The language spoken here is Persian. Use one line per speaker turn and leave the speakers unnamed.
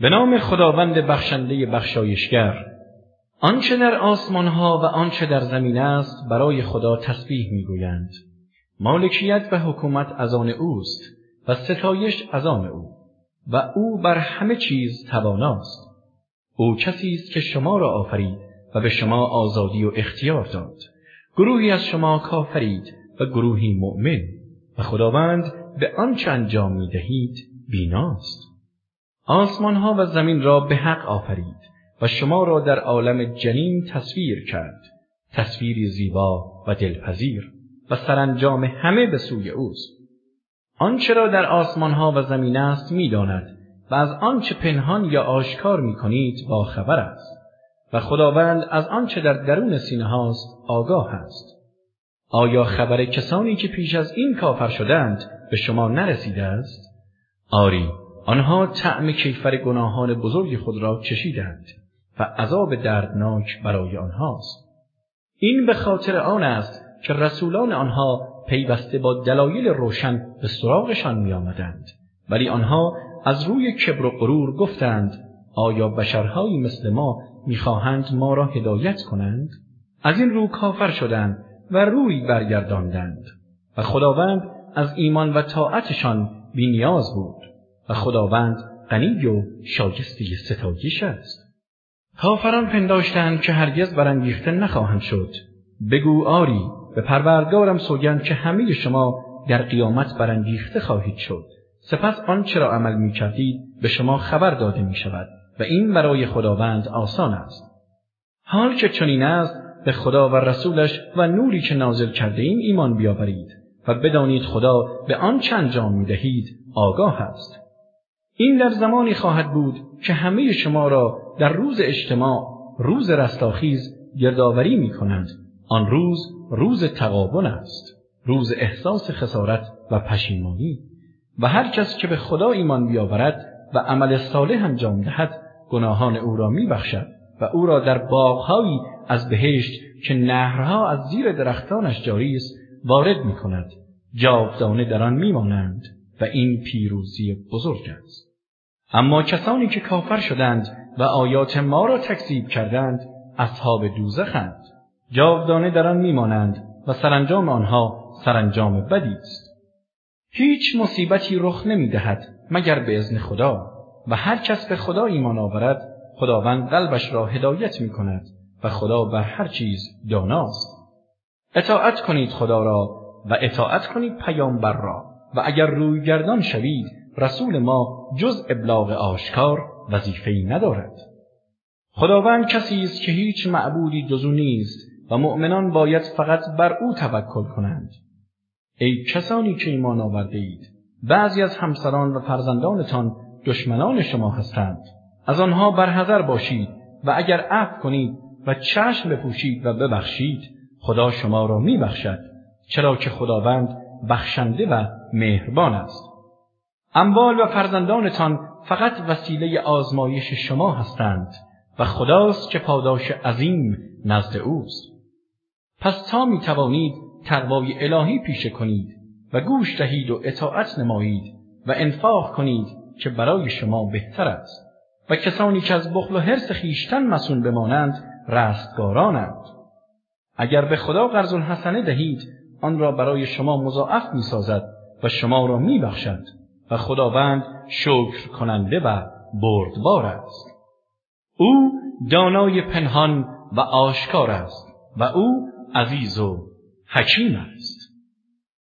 به نام خداوند بخشنده بخشایشگر. آنچه در آسمان ها و آنچه در زمین است برای خدا تسبیح میگویند. مالکیت و حکومت از آن اوست و ستایش از آن او و او بر همه چیز تواناست. او کسی است که شما را آفرید و به شما آزادی و اختیار داد. گروهی از شما کافرید و گروهی مؤمن و خداوند به آنچه انجام می‌دهید بیناست. آسمان ها و زمین را به حق آفرید و شما را در عالم جنین تصویر کرد، تصویری زیبا و دلپذیر و سرانجام همه به سوی اوست. آنچه را در آسمان ها و زمین است می‌داند و از آنچه پنهان یا آشکار می‌کنید با خبر است و خداوند از آنچه در درون سینه هاست آگاه است. آیا خبر کسانی که پیش از این کافر شدند به شما نرسیده است؟ آری، آنها طعم کیفر گناهان بزرگ خود را چشیدند و عذاب دردناک برای آنهاست. این به خاطر آن است که رسولان آنها پیوسته با دلایل روشن به سراغشان می آمدند، ولی آنها از روی کبر و غرور گفتند آیا بشرهایی مثل ما می‌خواهند ما را هدایت کنند؟ از این رو کافر شدند و روی برگرداندند و خداوند از ایمان و طاعتشان بی‌نیاز بود و خداوند غنی و شایسته ستایش است. کافران پنداشتند که هرگز برانگیخته نخواهند شد. بگو آری، به پروردگارم سوگند که همه شما در قیامت برانگیخته خواهید شد. سپس آنچه را عمل می‌کردید به شما خبر داده می‌شود و این برای خداوند آسان است. حال که چنین است، به خدا و رسولش و نوری که نازل کرده ایم ایمان بیاورید و بدانید خدا به آنچه انجام می‌دهید آگاه است. این در زمانی خواهد بود که همه شما را در روز اجتماع، روز رستاخیز گردآوری می‌کنند. آن روز روز تغابن است، روز احساس خسارت و پشیمانی. و هر کس که به خدا ایمان بیاورد و عمل صالح انجام دهد گناهان او را می‌بخشد و او را در باغ‌هایی از بهشت که نهرها از زیر درختانش جاری است وارد می‌کند. جاودانه در آن می‌مانند و این پیروزی بزرگ است. اما کسانی که کافر شدند و آیات ما را تکذیب کردند اصحاب دوزخند. جاودانه در آن می‌مانند و سرانجام آنها سرانجام بدی است. هیچ مصیبتی رخ نمی‌دهد مگر به اذن خدا و هر کس به خدا ایمان آورد خداوند قلبش را هدایت می‌کند و خدا بر هر چیز داناست. اطاعت کنید خدا را و اطاعت کنید پیامبر را و اگر روی گردان شوید رسول ما جز ابلاغ آشکار وظیفه‌ای ندارد. خداوند کسی است که هیچ معبودی جز او نیست و مؤمنان باید فقط بر او توکل کنند. ای کسانی که ایمان آورده اید، بعضی از همسران و فرزندانتان دشمنان شما هستند. از آنها برحذر باشید و اگر عفو کنید و چشم بپوشید و ببخشید خدا شما را میبخشد، چرا که خداوند بخشنده و مهربان است. اموال و فرزندانتان فقط وسیله آزمایش شما هستند و خداست که پاداش عظیم نزد اوست. پس تا می توانید تقوای الهی پیشه کنید و گوش دهید و اطاعت نمایید و انفاق کنید که برای شما بهتر است. و کسانی که از بخل و حرص خویشتن مصون بمانند رستگارانند. اگر به خدا قرض الحسنه دهید آن را برای شما مضاعف می سازد و شما را می بخشد و خداوند شکر کننده و بردبار است. او دانای پنهان و آشکار است و او عزیز و حکیم است.